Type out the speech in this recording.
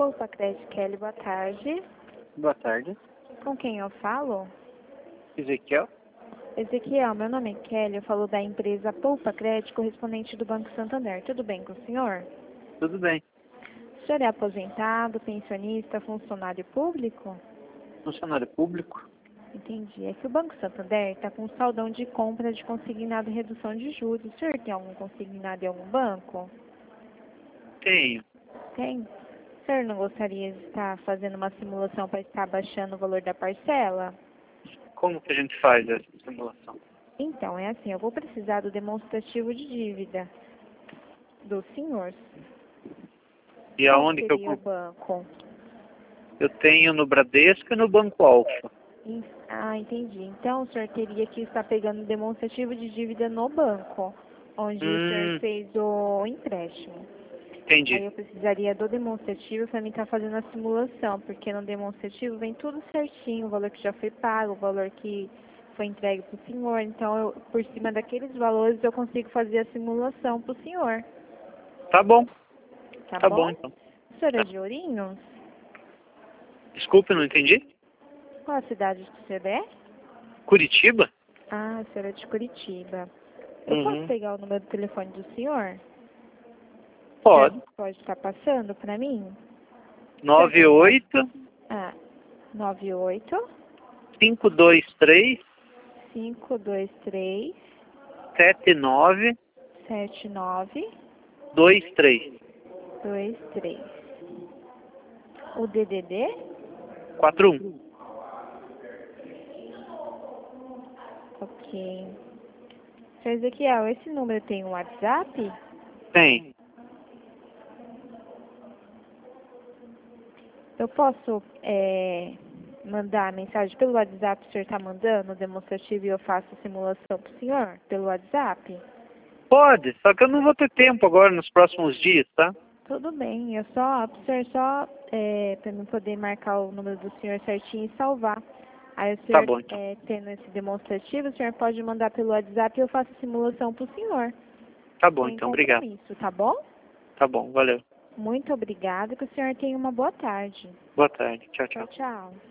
Poupa Crédito Kelly, boa tarde. Boa tarde. Com quem eu falo? Ezequiel? Ezequiel, meu nome é Kelly, eu falo da empresa Poupa Crédito, correspondente do Banco Santander. Tudo bem com o senhor? Tudo bem. O senhor é aposentado, pensionista, funcionário público? Funcionário público? Entendi. É que o Banco Santander está com saldão de compra de consignado e redução de juros. O senhor tem algum consignado em algum banco? Tenho. Tem? O senhor não gostaria de estar fazendo uma simulação para estar baixando o valor da parcela? Como que a gente faz essa simulação? Então, é assim, eu vou precisar do demonstrativo de dívida do senhor. E Qual aonde que seria o banco? eu tenho no Bradesco e no Banco Alfa. Ah, entendi. Então, o senhor teria que estar pegando o demonstrativo de dívida no banco, onde o senhor fez o empréstimo. Aí Entendi. eu precisaria do demonstrativo para mim estar fazendo a simulação, porque no demonstrativo vem tudo certinho, o valor que já foi pago, o valor que foi entregue para o senhor. Então, por cima daqueles valores, eu consigo fazer a simulação para o senhor. Tá bom. Tá Tá bom? bom, então. O senhor é Tá. de Ourinhos? Desculpe, não entendi. Qual a cidade que o senhor é? Curitiba? Ah, o senhor é de Curitiba. Eu posso pegar o número do telefone do senhor? Pode. Pode estar passando para mim? 98 Ah, 98 523 523 79 79 23 23. O DDD? 41. Ok. Senhor Ezequiel, esse número tem um WhatsApp? Tem. Eu posso mandar a mensagem pelo WhatsApp, o senhor está mandando o demonstrativo e eu faço a simulação para o senhor pelo WhatsApp? Pode, só que eu não vou ter tempo agora nos próximos dias, tá? Tudo bem, o senhor para mim poder marcar o número do senhor certinho e salvar. Aí o senhor, Tá bom, então. tendo esse demonstrativo, o senhor pode mandar pelo WhatsApp e eu faço a simulação para o senhor. Tá bom, Sem então. Obrigado. compromisso, tá bom? Tá bom, valeu. Muito obrigada, que o senhor tenha uma boa tarde. Boa tarde. Tchau, Tchau, tchau. tchau.